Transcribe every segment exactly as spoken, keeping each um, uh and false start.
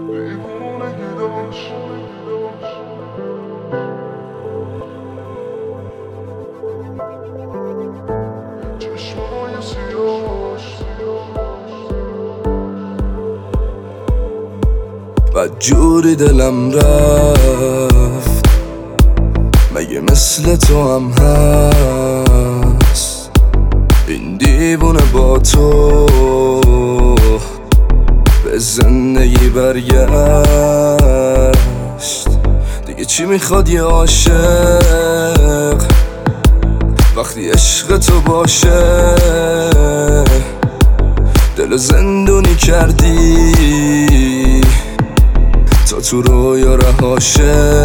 دیوونگی داشت چشمای سیاهش بدجوری دلم رفت، مگه مثل تو هم هست این دیوونه با تو به زندگی برگشت. دیگه چی میخواد یه عاشق وقتی عشق تو باشه؟ دل زندونی کردی تا تو رویا رهاشه.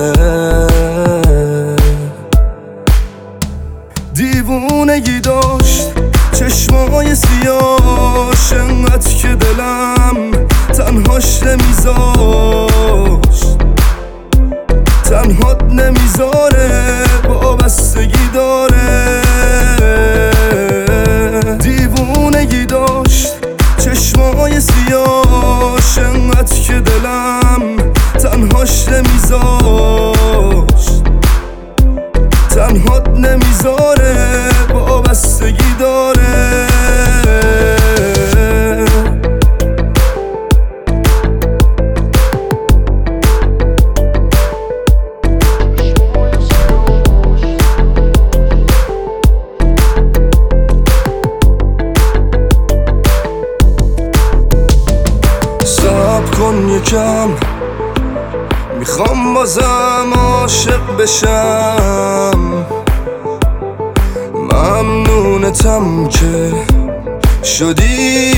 دیوونگی داشت چشمای سیاهش، انقدر که دلم تنهاش نمیذاشت، تنهات نمیذاره، وابستگی داره. دیوونگی داشت چشمای سیاهش، انقدر که دلم تنهاش نمیذاشت، تنهات نمیذاره، وابستگی داره. صبر کن یکم، میخوام بازم عاشق بشم. ممنونتم که شدی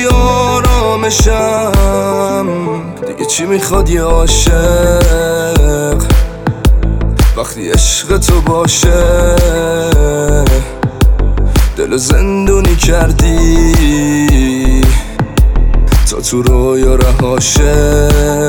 آرامشم. دیگه چی میخواد یه عاشق وقتی عشق تو باشه؟ دل زندونی کردی تا تو رویا رهاشه.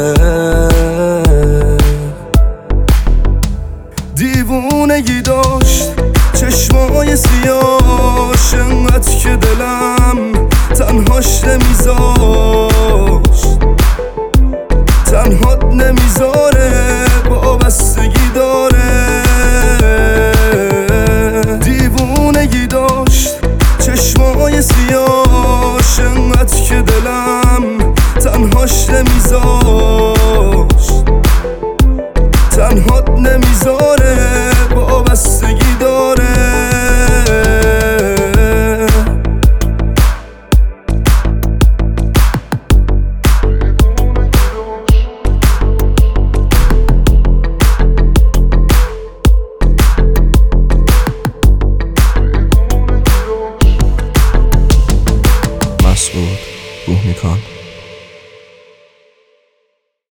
دیوونگی داشت چشمای سیاهش، انقدر که دلم تنهاش نمیذاشت، تنهات نمیذاره، وابستگی داره. دیوونگی داشت چشمای سیاهش، انقدر که دلم تنهاش نمیذاشت، تنهات نمیذاره، وابستگی داره. مسعود بوهنیکان.